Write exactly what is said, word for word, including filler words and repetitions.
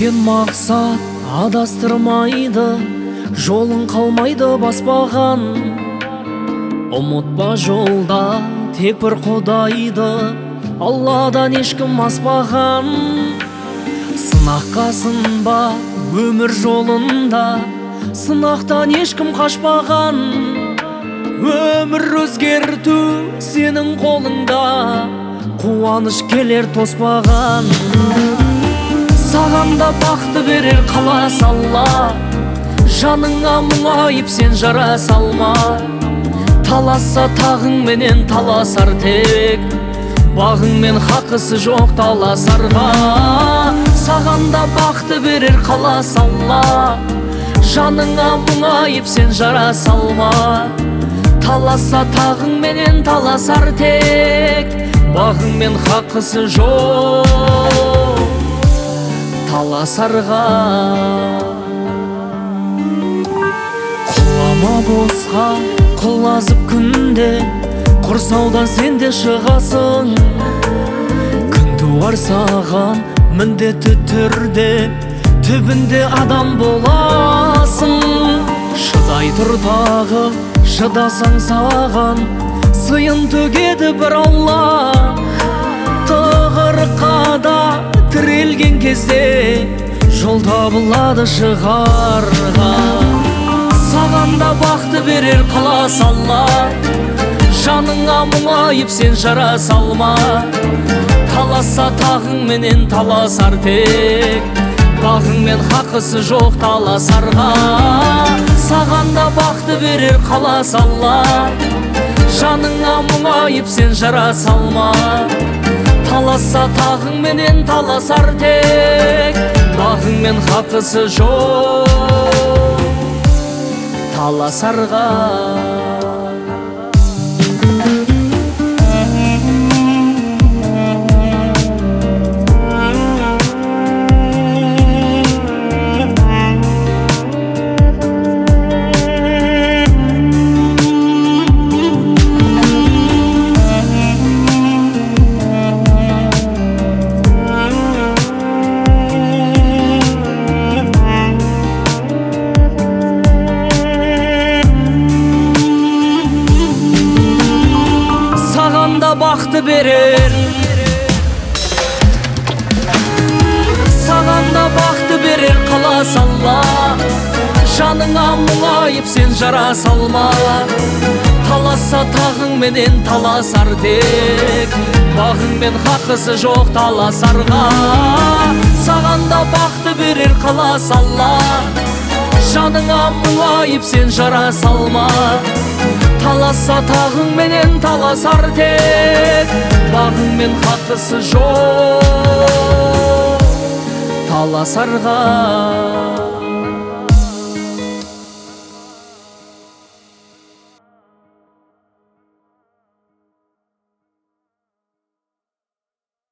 іздеген мақсат адастырмайды, жолың қалмайды баспаған. Ұмытпа жолда тек бір Құдайды, Алладан ешкім аспаған. Сынаққа сынба өмір жолында, сынақтан ешкім қашпаған. Өмір өзгерту сенің қолыңда, қуаныш келер тоспаған. Саған да бақты берер қаласа Алла, жаныңа мұңайып сен жара салма. Таласа тағың менен таласар тек, бағың мен хақысы жоқ таласарға. Саған да бақты берер қаласа Алла, жаныңа мұңайып сен жара салма. Таласа тағың менен таласар тек, бағың мен хақысы жоқ таласарға. Құлама босқа құлазып күнде, құрсаудан сен де шығасың. Күн туар саған міндетті түрде, түбінде адам боласың. Шыдай тұр тағы, шыдасаң саған сыйын төгеді бір Алла. Тығырыққа тірелген кезде жол табылады шығарға. Саған да бақты берер қаласа Алла, жаныңа мұңайып сен жара салма. Таласа тағың менен таласар тек, бағың мен хақысы жоқ таласарға. Саған да бақты берер қаласа Алла, жаныңа мұңайып сен жара салма. Таласа тағың менен таласар тек, бағың мен хақысы жоқ таласарға. Бақты берер, саған да бақты берер қаласа Алла, жаныңа мұңайып сен жара салма. Таласа тағың менен таласар тек, бағың мен хақысы жоқ таласарға. Саған да бақты берер қаласа Алла, жаныңа мұңайып сен жара салма. Таласа тағың менен таласар тек, бағың мен хақысы жоқ таласарға.